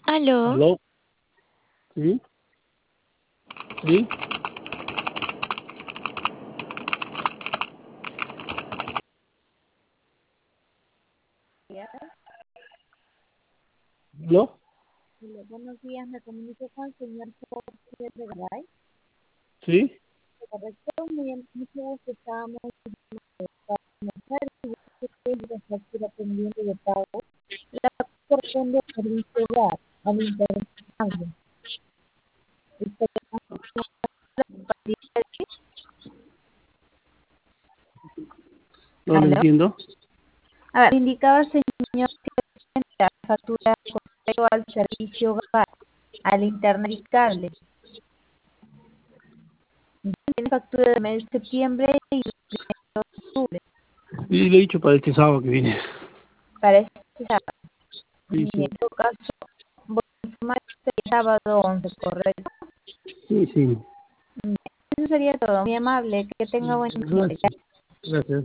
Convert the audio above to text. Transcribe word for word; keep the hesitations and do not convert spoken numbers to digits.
¿Aló? ¿Aló? ¿Sí? ¿Sí? días. ¿Aló? Hola, buenos días, me comunico con el señor Jorge de Garay. ¿Sí? Correcto, muy bien, mucho gusto, estábamos para comenzar y yo sé que la factura pendiente de pago la corresponde al servicio hogar, al intercambio. Usted No lo ¿Aló? entiendo. A ver, indicaba el señor que la factura corresponde al servicio hogar, al internet y cable. Tiene factura del mes de septiembre y del primero de octubre. Y le he dicho para este sábado que viene. Para este sábado. Sí, Y en sí. todo caso, voy a informar que el sábado once, ¿correcto? Sí, sí. Eso sería todo. Muy amable. Que tenga buen día. Gracias. Gracias.